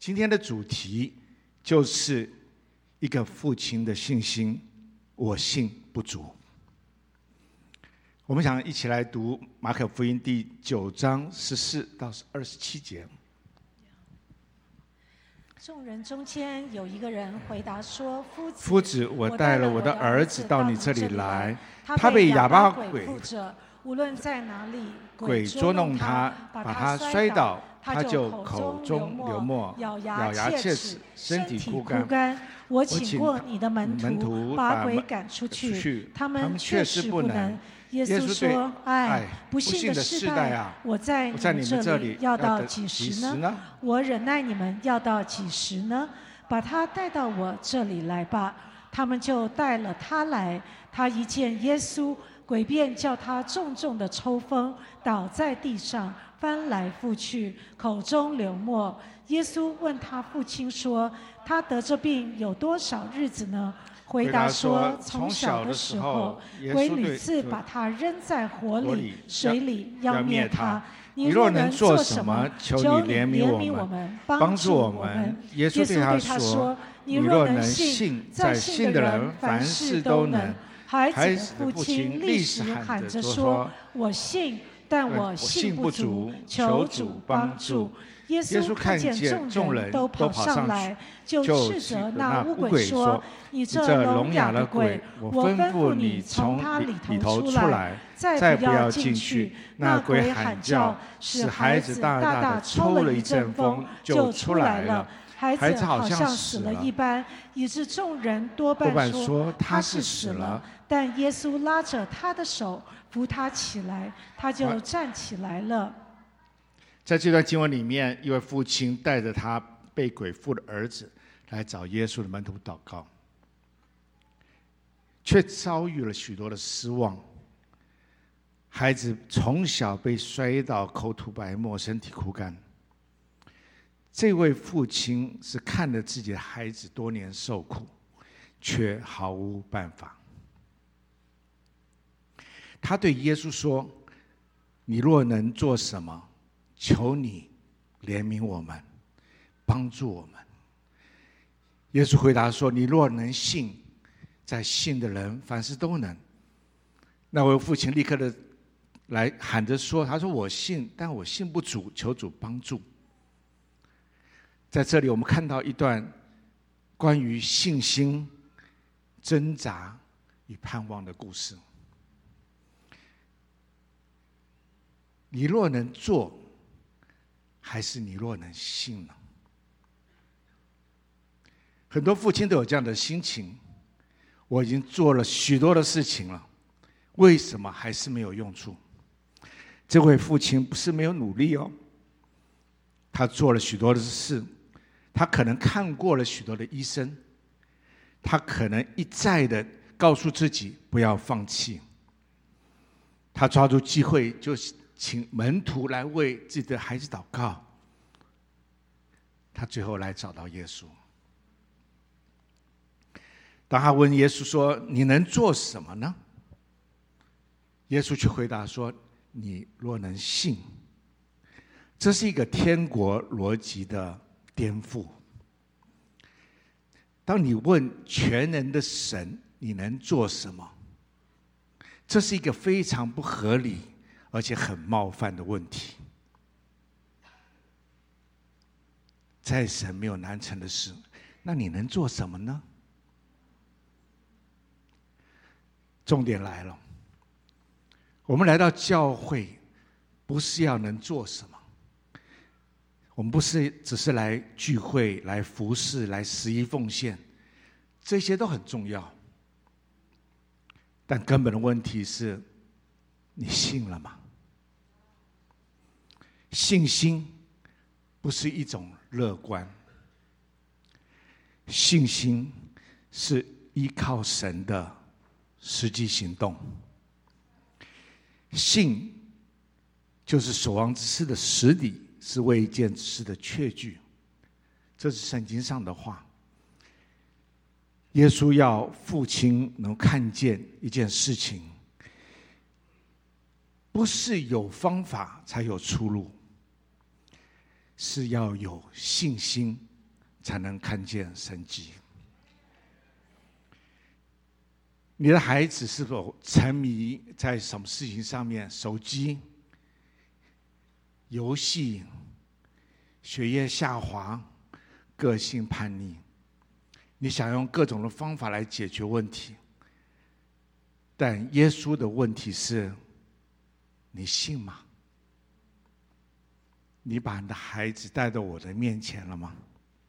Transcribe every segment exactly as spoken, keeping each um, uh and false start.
今天的主题就是一个父亲的信心，我信不足。我们想一起来读马可福音第九章十四到二十七节。 众人中间有一个人回答说：夫子， 夫子，我带了我的儿子到你这里来，他被哑被哑巴鬼鬼附着，无论在哪里， 鬼捉弄他， 把把他摔倒，他就口中流沫， 咬咬牙切齿，身体枯干。 干。我请请过你的门门徒徒把把鬼赶出出去去，他他们们确确实不实不能能。耶耶稣对稣说：“ 哎哎，不不幸幸的的世世代代啊我在我在你你们这里们这里要要到到几几时呢？ 时呢？ 我忍耐你们要到几时呢？把他带到我这里来吧。”他们就带了他来。他一见耶稣，鬼便叫他重重的抽风，倒在地上，翻来覆去，口中流沫。耶稣问他父亲说：“他得这病有多少日子呢？”回答说：“从小的时候，鬼屡次把他扔在火里、水里，要灭他。你若能做什么，求你怜悯我们，帮助我们。”耶稣对他说：“你若能信，在信的人凡事都能。”孩子的父亲立时喊着说：“我信，但我信不足，求主帮助。”耶稣看见众人都跑上来，就斥责那污鬼说：“你这聋哑的鬼，我吩咐你从他里头出来，再不要进去。”那鬼喊叫，使孩子大大的抽了一阵风，就出来了。孩子好像死了一般，以致众人多半说他是死了。但耶稣拉着他的手，扶他起来，他就站起来了。 在这段经文里面，一位父亲带着他被鬼附的儿子来找耶稣的门徒祷告，却遭遇了许多的失望。孩子从小被摔倒，口吐白沫，身体枯干。这位父亲是看着自己的孩子多年受苦，却毫无办法。他对耶稣说：“你若能做什么，求你怜悯我们，帮助我们。”耶稣回答说：“你若能信，在信的人凡事都能。”那位父亲立刻的来喊着说：“他说我信，但我信不足，求主帮助。”在这里，我们看到一段关于信心、挣扎与盼望的故事。你若能做，还是你若能信呢？很多父亲都有这样的心情：我已经做了许多的事情了，为什么还是没有用处？这位父亲不是没有努力哦，他做了许多的事，他可能看过了许多的医生，他可能一再的告诉自己不要放弃，他抓住机会就请门徒来为自己的孩子祷告，他最后来找到耶稣。当他问耶稣说：“你能做什么呢？”耶稣却回答说：“你若能信。”这是一个天国逻辑的颠覆。当你问全能的神你能做什么，这是一个非常不合理而且很冒犯的问题。在神没有难成的事，那你能做什么呢？重点来了，我们来到教会，不是要能做什么，我们不是只是来聚会、来服侍、来十一奉献，这些都很重要。但根本的问题是，你信了吗？信心不是一种乐观，信心是依靠神的实际行动。信就是所望之事的实底，是未见之事的确据，这是圣经上的话。耶稣要父亲能看见一件事情，不是有方法才有出路，是要有信心才能看见神迹。你的孩子是否沉迷在什么事情上面？手机、游戏、学业下滑、个性叛逆，你想用各种的方法来解决问题，但耶稣的问题是：你信吗？你把你的孩子带到我的面前了吗？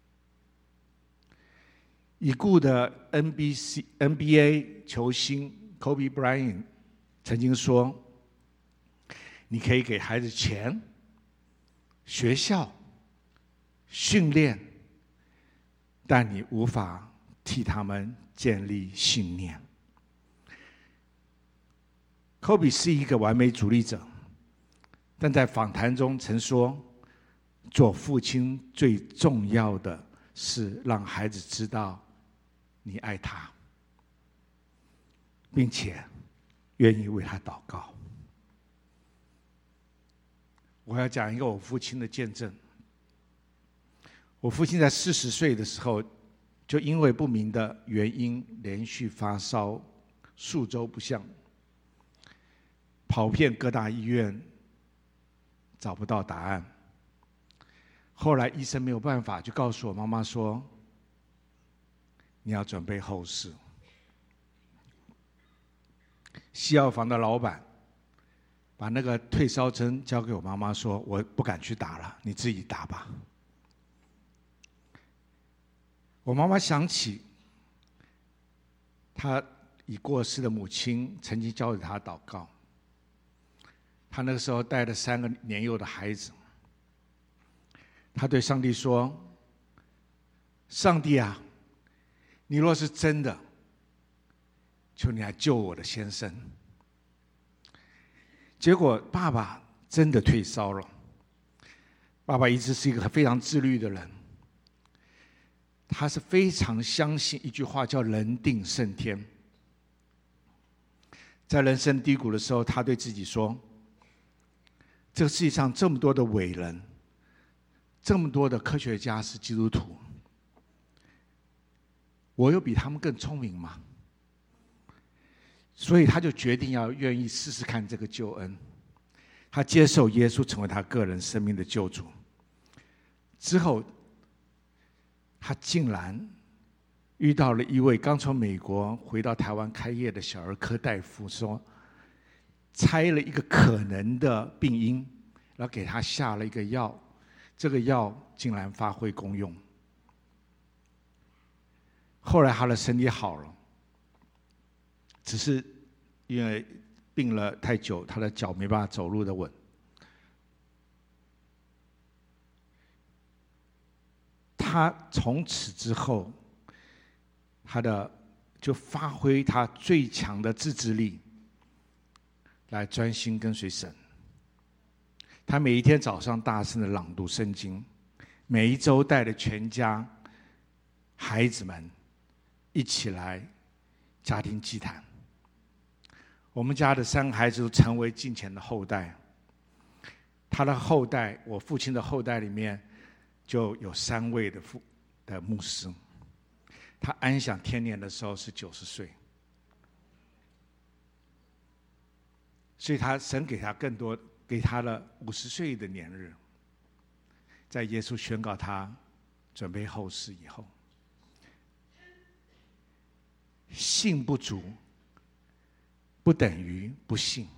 已故的 N B C N B A 球星 Kobe Bryant 曾经说：你可以给孩子钱、学校、训练，但你无法替他们建立信念。Kobe 是一个完美主义者，但在访谈中曾说，做父亲最重要的是让孩子知道你爱他，并且愿意为他祷告。我要讲一个我父亲的见证。我父亲在四十岁的时候，就因为不明的原因连续发烧数周不降，跑遍各大医院找不到答案。后来医生没有办法，就告诉我妈妈说：你要准备后事。西药房的老板把那个退烧针交给我妈妈说：我不敢去打了，你自己打吧。我妈妈想起她已过世的母亲曾经教给她祷告。她那个时候带了三个年幼的孩子，她对上帝说：上帝啊，你若是真的，求你来救我的先生。结果爸爸真的退烧了。爸爸一直是一个非常自律的人，他是非常相信一句话叫人定胜天。在人生低谷的时候，他对自己说：这个世界上这么多的伟人，这么多的科学家是基督徒，我有比他们更聪明吗？所以他就决定要愿意试试看这个救恩。他接受耶稣成为他个人生命的救主之后，他竟然遇到了一位刚从美国回到台湾开业的小儿科大夫，说猜了一个可能的病因，然后给他下了一个药，这个药竟然发挥功用。后来他的身体好了，只是因为病了太久，他的脚没办法走路的稳。他从此之后，他的就发挥他最强的自制力，来专心跟随神。他每一天早上大声的朗读圣经，每一周带着全家孩子们一起来家庭祭坛。我们家的三个孩子都成为敬虔的后代。他的后代，我父亲的后代里面就有三位的父的牧师。他安享天年的时候是九十岁，所以他神给他更多，给他了五十岁的年日。在耶稣宣告他准备后事以后，信不足不等于不信。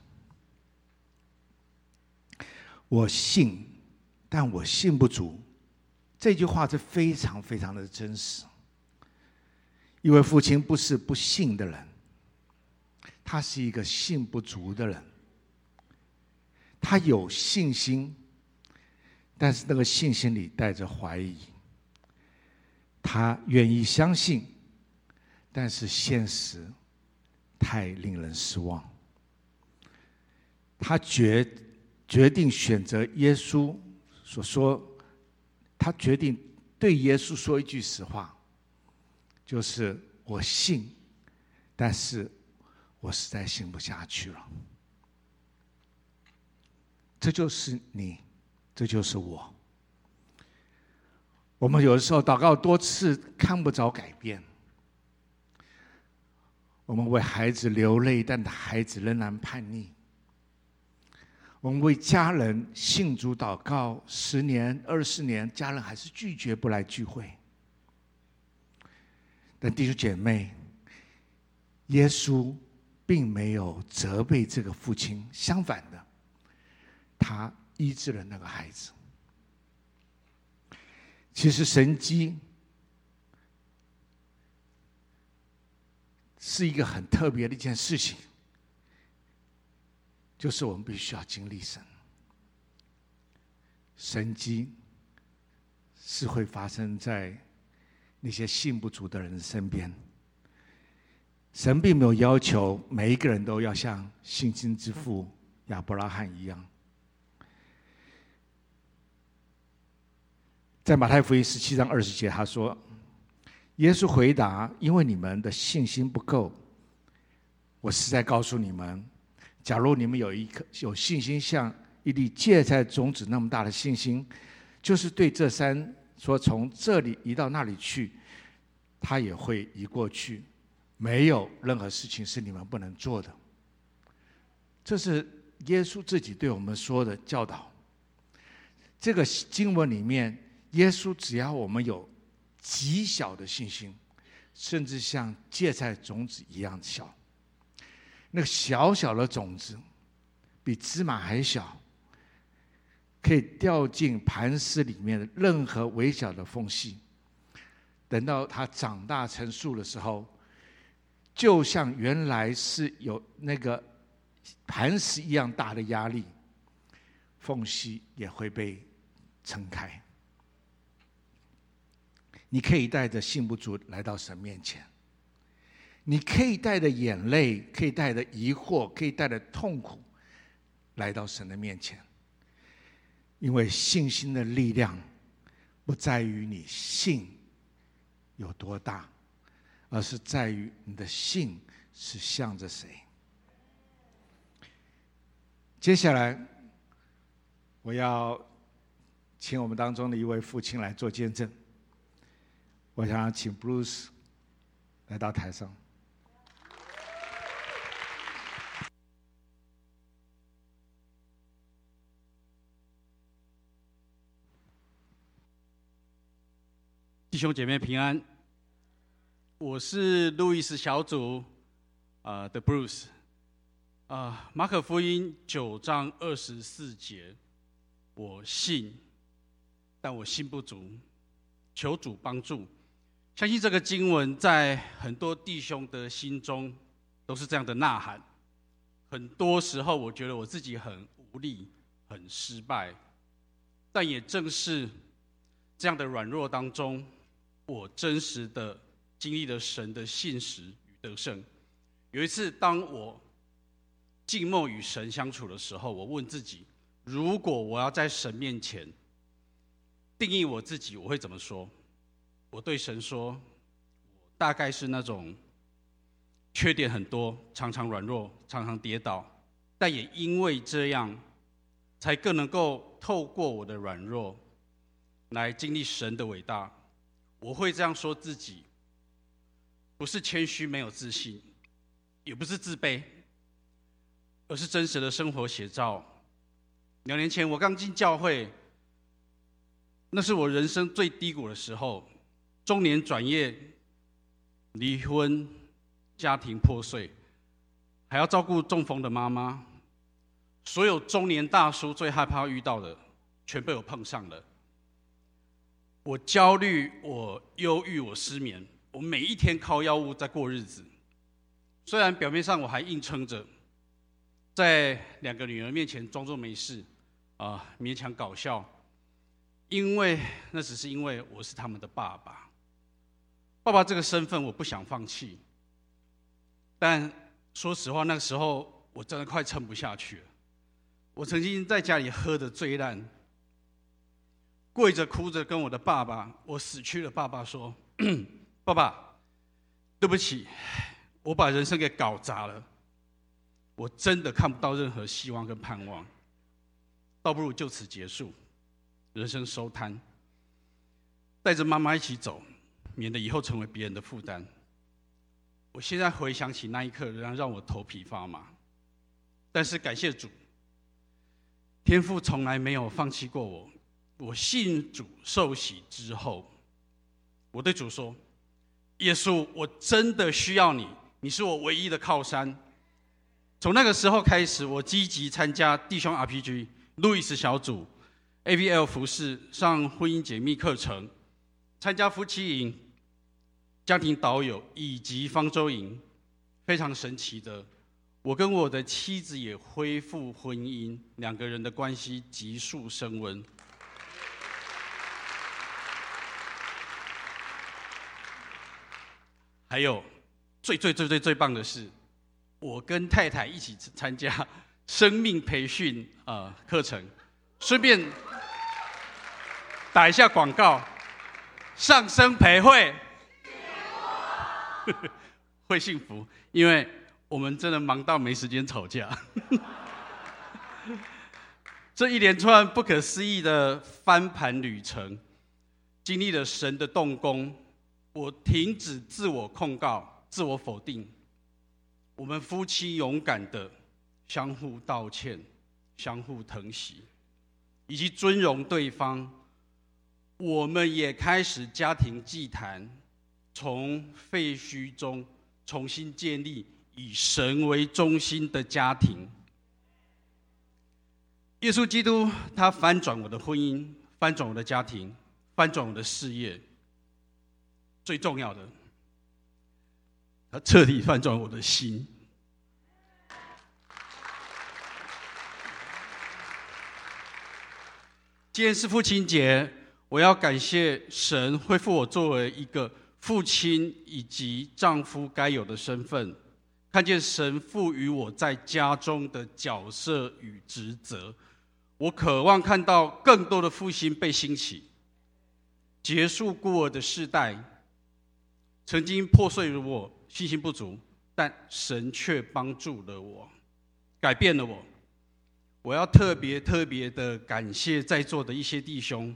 我信，但我信不足。这句话是非常非常的真实。一位父亲不是不信的人，他是一个信不足的人。他有信心，但是那个信心里带着怀疑。他愿意相信，但是现实太令人失望。他决决定选择耶稣所说，他决定对耶稣说一句实话，就是我信，但是我实在信不下去了。这就是你，这就是我。 我们有的时候祷告多次看不着改变，我们为孩子流泪，但孩子仍然叛逆。我们为家人信主祷告十年、二十年，家人还是拒绝不来聚会。但弟兄姐妹，耶稣并没有责备这个父亲，相反的，他医治了那个孩子。其实神迹是一个很特别的一件事情，就是我们必须要经历神。神迹是会发生在那些信不足的人身边。神并没有要求每一个人都要像信心之父亚伯拉罕一样。在马太福音十七章二十节，他说：“耶稣回答，因为你们的信心不够，我实在告诉你们，假如你们有一颗有信心像一粒芥菜种子那么大的信心，就是对这山说从这里移到那里去，它也会移过去，没有任何事情是你们不能做的。”这是耶稣自己对我们说的教导。这个经文里面，耶稣只要我们有极小的信心，甚至像芥菜种子一样小，那个小小的种子比芝麻还小，可以掉进磐石里面的任何微小的缝隙。等到它长大成树的时候，就像原来是有那个磐石一样大的压力，缝隙也会被撑开。你可以带着信不足来到神面前，你可以带着眼泪，可以带着疑惑，可以带着痛苦来到神的面前。因为信心的力量不在于你信有多大，而是在于你的信是向着谁。接下来我要请我们当中的一位父亲来做见证。我想要请 Bruce 来到台上。 弟兄姐妹平安，我是路易斯小组呃的 Bruce。啊，马可福音九章二十四节，我信，但我信不足，求主帮助。相信这个经文在很多弟兄的心中都是这样的呐喊。很多时候，我觉得我自己很无力、很失败，但也正是这样的软弱当中，我真实的经历了神的信实与得胜。有一次，当我静默与神相处的时候，我问自己：如果我要在神面前定义我自己，我会怎么说？我对神说：我大概是那种缺点很多，常常软弱，常常跌倒，但也因为这样，才更能够透过我的软弱来经历神的伟大。我会这样说自己，不是谦虚没有自信，也不是自卑，而是真实的生活写照。两年前我刚进教会，那是我人生最低谷的时候，中年转业，离婚，家庭破碎，还要照顾中风的妈妈，所有中年大叔最害怕遇到的，全被我碰上了。我焦虑，我忧郁，我失眠，我每一天靠药物在过日子。虽然表面上我还硬撑着，在两个女儿面前装作没事，啊、呃，勉强搞笑，因为那只是因为我是他们的爸爸。爸爸这个身份我不想放弃，但说实话，那个时候我真的快撑不下去了。我曾经在家里喝得醉烂，跪着哭着跟我的爸爸，我死去的爸爸说：“爸爸，对不起，我把人生给搞砸了，我真的看不到任何希望跟盼望，倒不如就此结束，人生收摊。” 带着妈妈一起走，免得以后成为别人的负担。我现在回想起那一刻，仍然让我头皮发麻。但是感谢主，天父从来没有放弃过我。我信主受洗之后，我对主说：“耶稣，我真的需要你，你是我唯一的靠山。”从那个时候开始，我积极参加弟兄 R P G、路易斯小组、A V L 服饰、上婚姻解密课程，参加夫妻营、家庭导友以及方舟营。非常神奇的，我跟我的妻子也恢复婚姻，两个人的关系急速升温。还有最最最最最棒的是，我跟太太一起参加生命培训呃课程，顺便打一下广告，上升培会会幸福，因为我们真的忙到没时间吵架。这一连串不可思议的翻盘旅程，经历了神的动工。我停止自我控告、自我否定，我们夫妻勇敢的相互道歉、相互疼惜，以及尊荣对方。我们也开始家庭祭坛，从废墟中重新建立以神为中心的家庭。耶稣基督，他翻转我的婚姻，翻转我的家庭，翻转我的事业。最重要的，他彻底翻转我的心。今天是父亲节，我要感谢神恢复我作为一个父亲以及丈夫该有的身份，看见神赋予我在家中的角色与职责。我渴望看到更多的复兴被兴起，结束孤儿的世代。曾经破碎如我，信心不足，但神却帮助了我，改变了我。我要特别特别的感谢在座的一些弟兄。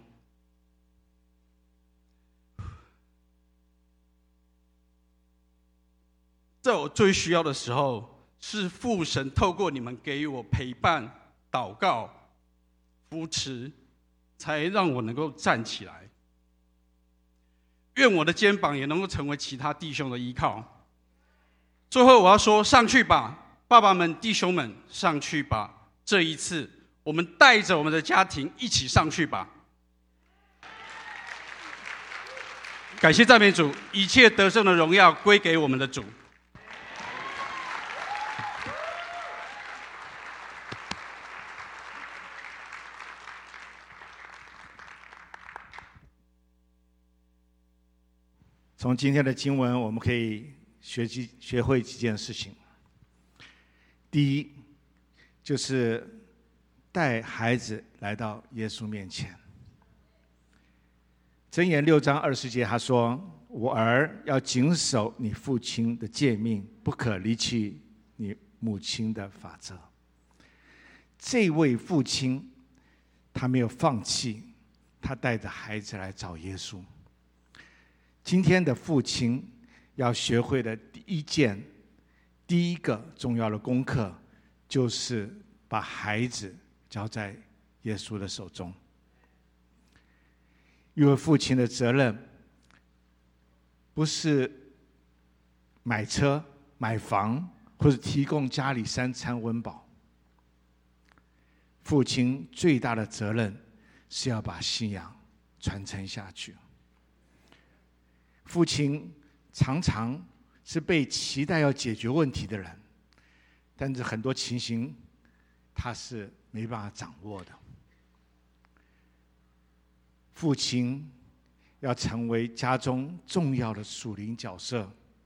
在我最需要的时候，是父神透过你们给予我陪伴、祷告、扶持，才让我能够站起来。愿我的肩膀也能够成为其他弟兄的依靠。最后我要说，上去吧，爸爸们、弟兄们，上去吧！这一次，我们带着我们的家庭一起上去吧。感谢赞美主，一切得胜的荣耀归给我们的主。 从今天的经文，我们可以学习学会几件事情。第一，就是带孩子来到耶稣面前。箴言六章二十节，他说：“我儿要谨守你父亲的诫命，不可离弃你母亲的法则。”这位父亲，他没有放弃，他带着孩子来找耶稣。今天的父亲要学会的第一件、第一个重要的功课，就是把孩子交在耶稣的手中。因为父亲的责任不是买车、买房，或者提供家里三餐温饱。父亲最大的责任是要把信仰传承下去。父亲常常是被期待要解决问题的人，但是很多情形他是没办法掌握的。父亲要成为家中重要的属灵角色，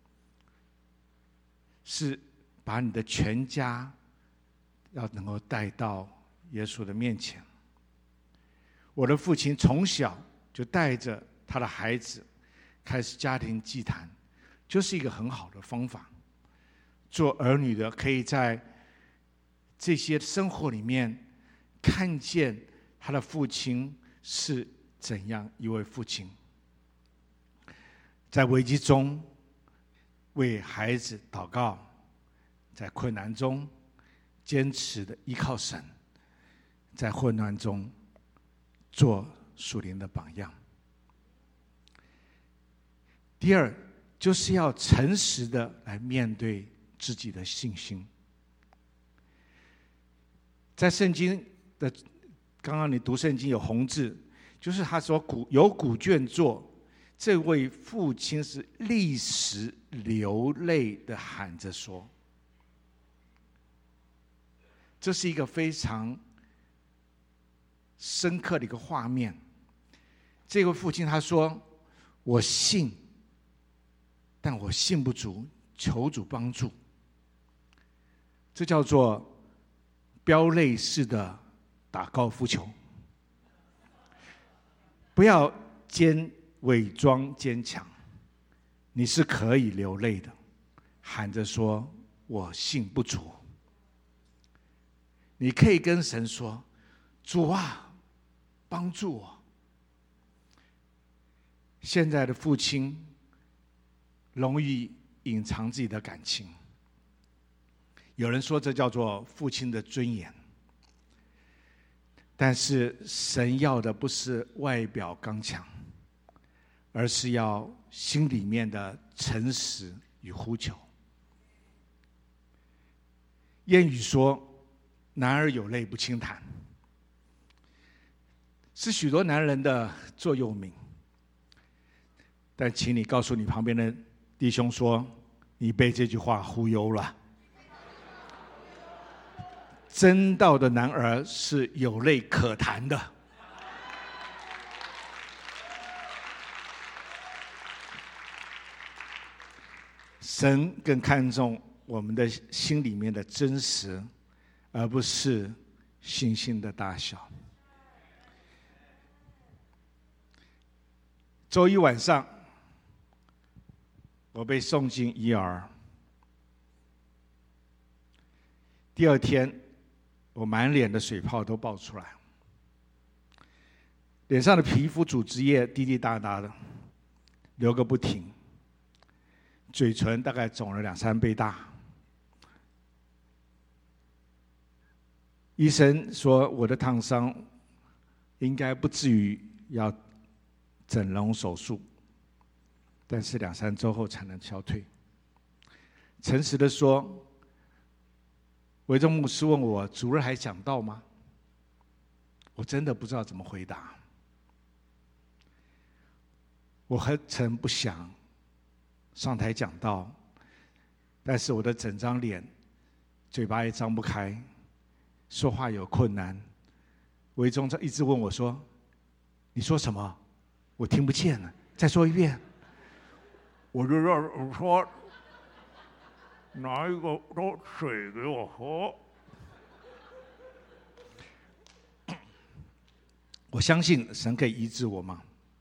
是把你的全家要能够带到耶稣的面前。我的父亲从小就带着他的孩子开始家庭祭坛，就是一个很好的方法。做儿女的可以在这些生活里面看见他的父亲是怎样一位父亲。 在危机中为孩子祷告，在困难中坚持的依靠神，在混乱中做属灵的榜样。第二，就是要诚实的来面对自己的信心。在圣经的刚刚你读圣经有红字，就是他说古有古卷作，这位父亲是立时流泪的喊着说，这是一个非常深刻的一个画面。这位父亲他说，我信，但我信不足，求主帮助。这叫做飙泪式的打高尔夫球。不要坚伪装坚强，你是可以流泪的，喊着说我信不足。你可以跟神说，主啊，帮助我。现在的父亲容易隐藏自己的感情，有人说这叫做父亲的尊严。但是神要的不是外表刚强，而是要心里面的诚实与呼求。谚语说，男儿有泪不轻弹，是许多男人的座右铭。但请你告诉你旁边的弟兄说，你被这句话忽悠了。真道的男儿是有泪可弹的。神更看重我们的心里面的真实，而不是信心的大小。周一晚上，我被送进 E R， 第二天我满脸的水泡都爆出来，脸上的皮肤组织液滴滴答答的流个不停，嘴唇大概肿了两三倍大。医生说我的烫伤应该不至于要整容手术，但是两三周后才能消退。诚实的说，维中牧师问我，主日还讲道吗？我真的不知道怎么回答。我何曾不想上台讲道，但是我的整张脸嘴巴也张不开，说话有困难。维中一直问我说，你说什么？我听不见了，再说一遍。我就让我说，拿一个热水给我喝。我相信神可以医治我吗？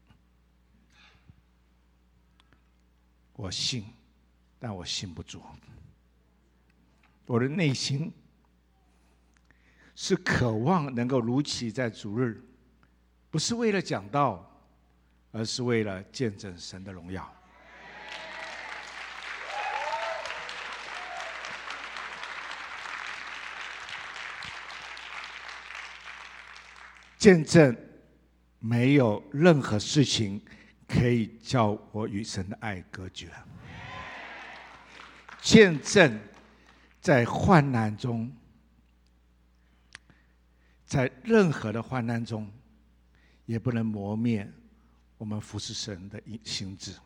我信，但我信不足。我的内心是渴望能够如期在主日，不是为了讲道，而是为了见证神的荣耀。见证没有任何事情可以叫我与神的爱隔绝。见证在患难中，在任何的患难中，也不能磨灭我们服侍神的心志。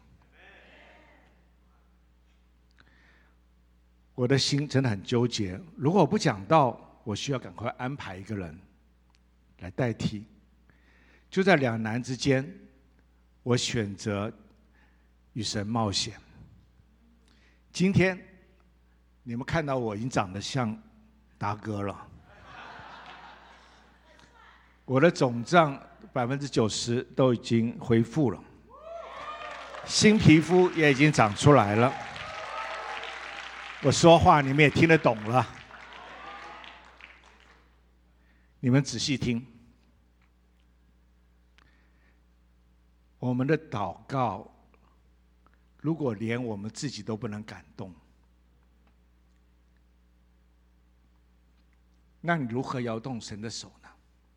我的心真的很纠结，如果我不讲道，我需要赶快安排一个人来代替。就在两难之间，我选择与神冒险。今天你们看到我已经长得像达哥了，我的肿胀百分之九十都已经恢复了，新皮肤也已经长出来了，我说话你们也听得懂了。你们仔细听，我们的祷告如果连我们自己都不能感动，那你如何摇动神的手呢？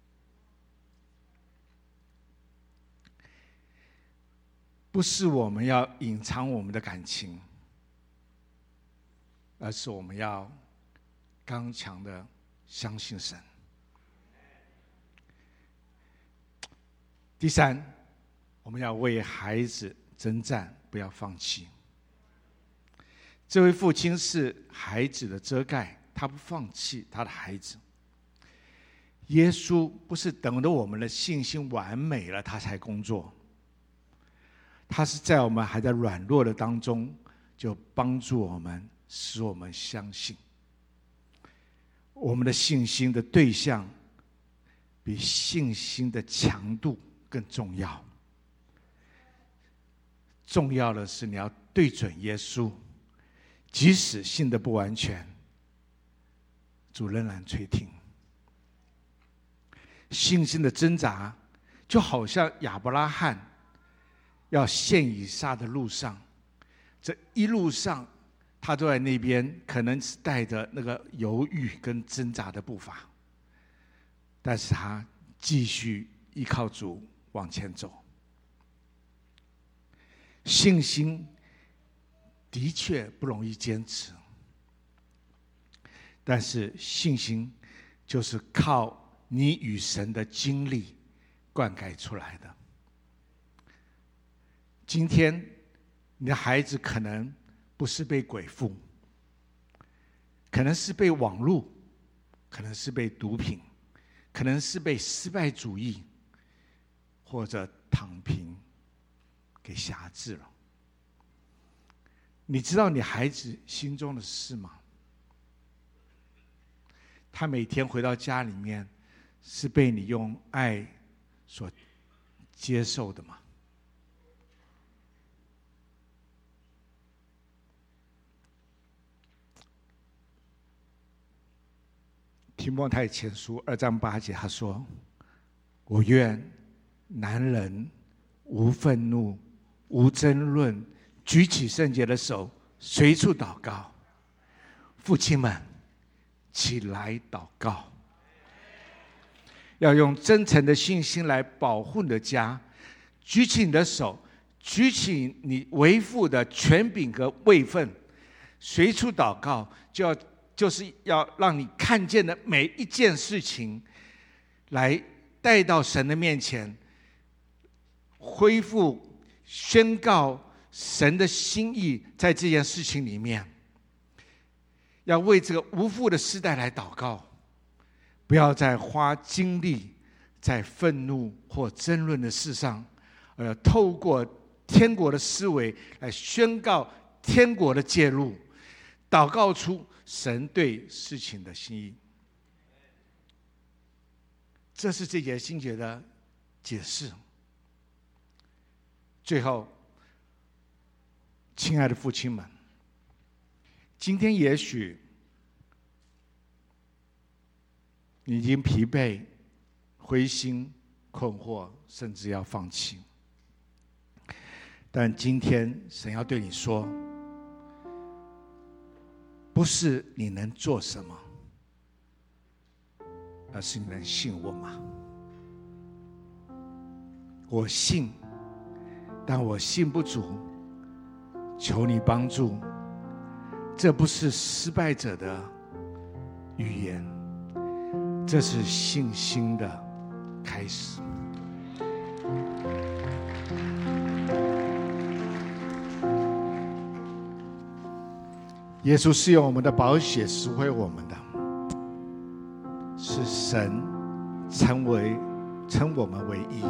不是我们要隐藏我们的感情，而是我们要刚强的相信神。第三，我们要为孩子征战，不要放弃。这位父亲是孩子的遮盖，他不放弃他的孩子。耶稣不是等着我们的信心完美了他才工作，他是在我们还在软弱的当中就帮助我们，使我们相信。我们的信心的对象比信心的强度更重要。重要的是你要对准耶稣，即使信得不完全，主仍然垂听。信心的挣扎就好像亚伯拉罕要献以撒的路上，这一路上他都在那边，可能是带着那个犹豫跟挣扎的步伐，但是他继续依靠主往前走。信心的确不容易坚持，但是信心就是靠你与神的经历灌溉出来的。今天你的孩子可能不是被鬼附，可能是被网络，可能是被毒品，可能是被失败主义或者躺平给辖制了。你知道你孩子心中的事吗？他每天回到家里面是被你用爱所接受的吗？提摩太前书二章八节他说，我愿男人无愤怒无争论，举起圣洁的手，随处祷告。父亲们起来祷告，要用真诚的信心来保护你的家。举起你的手，举起你为父的权柄和位分，随处祷告，就要就是要让你看见的每一件事情来带到神的面前，恢复宣告神的心意在这件事情里面。要为这个无父的世代来祷告，不要再花精力在愤怒或争论的事上，而要透过天国的思维来宣告天国的介入，祷告出神对事情的心意。这是这节经节的解释。最后，亲爱的父亲们，今天也许你已经疲惫、灰心、困惑，甚至要放弃。但今天神要对你说，不是你能做什么，而是你能信我吗？我信，但我信不足，求你帮助。这不是失败者的语言，这是信心的开始。耶稣是用我们的宝血赎回我们的，是神称为称我们为义。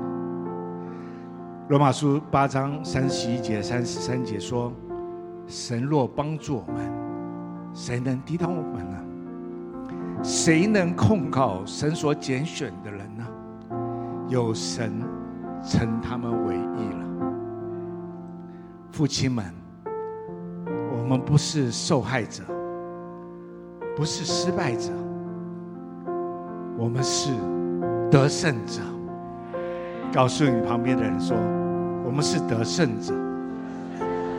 罗马书八章三十一节、三十三节说，神若帮助我们，谁能抵挡我们呢？谁能控告神所拣选的人呢？有神称他们为义了。父亲们，我们不是受害者，不是失败者，我们是得胜者。告诉你旁边的人说，我们是得胜者。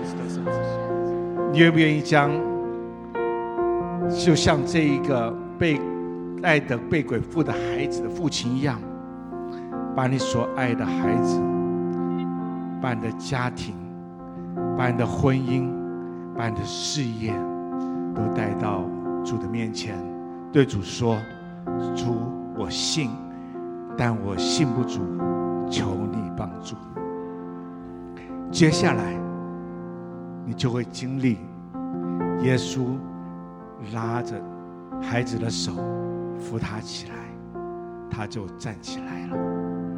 你愿不愿意将，就像这一个被爱的被鬼附的孩子的父亲一样，把你所爱的孩子，把你的家庭，把你的婚姻，把你的事业，都带到主的面前，对主说：主，我信，但我信不足，求你帮助。接下来你就会经历耶稣拉着孩子的手扶他起来，他就站起来了。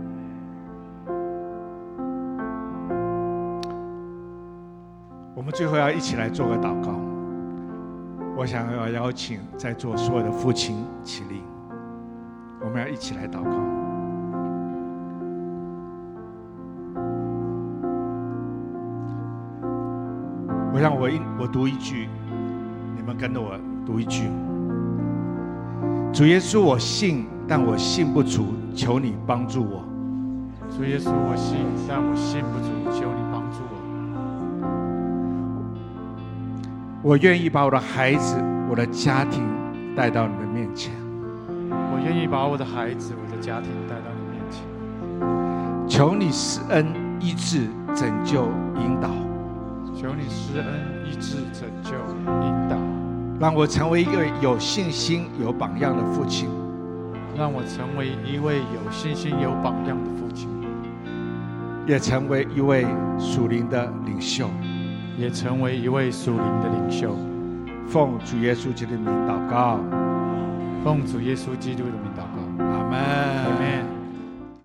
我们最后要一起来做个祷告。我想要邀请在座所有的父亲起立，我们要一起来祷告。我想我一我读一句，你们跟着我读一句。主耶稣，我信，但我信不足，求你帮助我。 主耶稣，我信，但我信不足，求你帮助我。 我愿意把我的孩子、我的家庭带到你的面前。 我愿意把我的孩子、我的家庭带到你面前。 求你施恩、医治、拯救、引导。 求你施恩、医治、拯救、引导， 让我成为一个有信心、有榜样的父亲。 让我成为一位有信心、有榜样的父亲， 也成为一位属灵的领袖， 也成为一位属灵的领袖。 奉主耶稣基督的名祷告， 奉主耶稣基督的名祷告， 阿们。